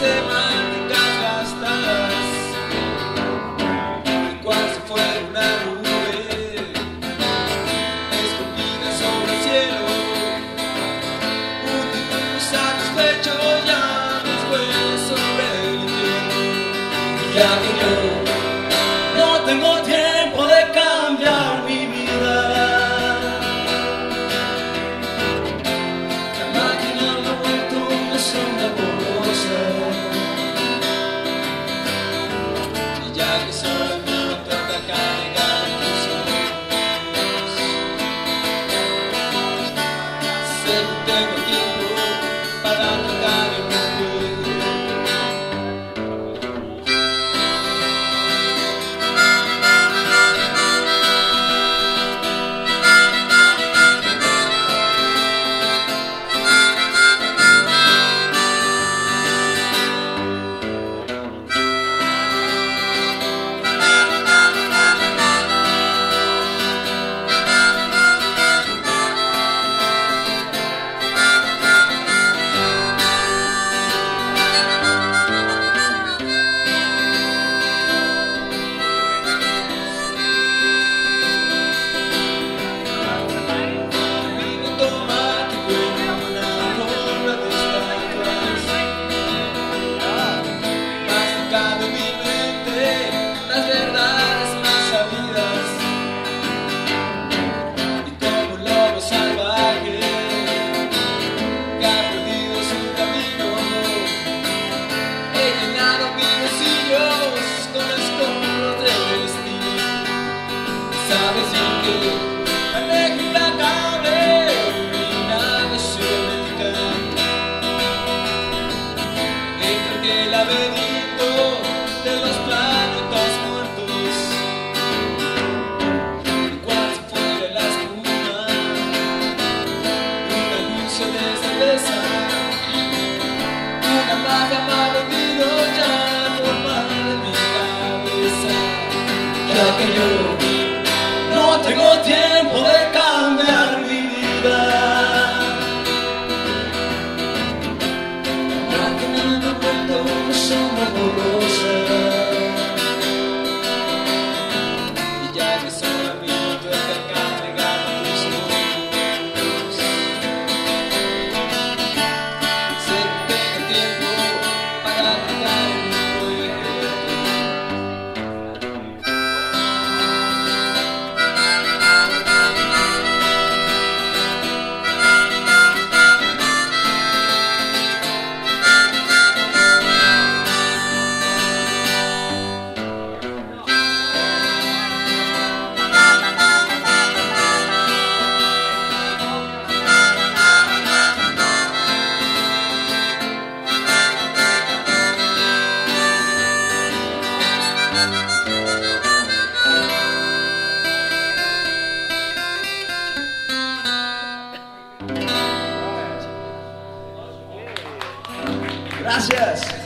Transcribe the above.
semánticas gastadas, el cual se fue una nube escupida sobre el cielo. Un dibujo satisfecho ya después sobre el infierno. Y ya que yo no tengo tiempo de cambiar mi vida, la máquina me ha vuelto una sombra borrosa. Y ya que solo me toca cargar tus ojos, sé que tengo tiempo para tocar el mundo. Sabes bien que manejo implacable y nada soviética entre aquel laberinto de los planetas muertos, el cual se fuera la espuma, un anuncio de cerveza, una magia mal olvido ya normal en mi cabeza. Ya que yo no tengo tiempo de cambiar mi vida, la máquina me ha vuelto una sombra borrosa. Y ya que solo a mí me toca cargar tus ojos, sé que tengo tiempo para tocar el mundo. Gracias.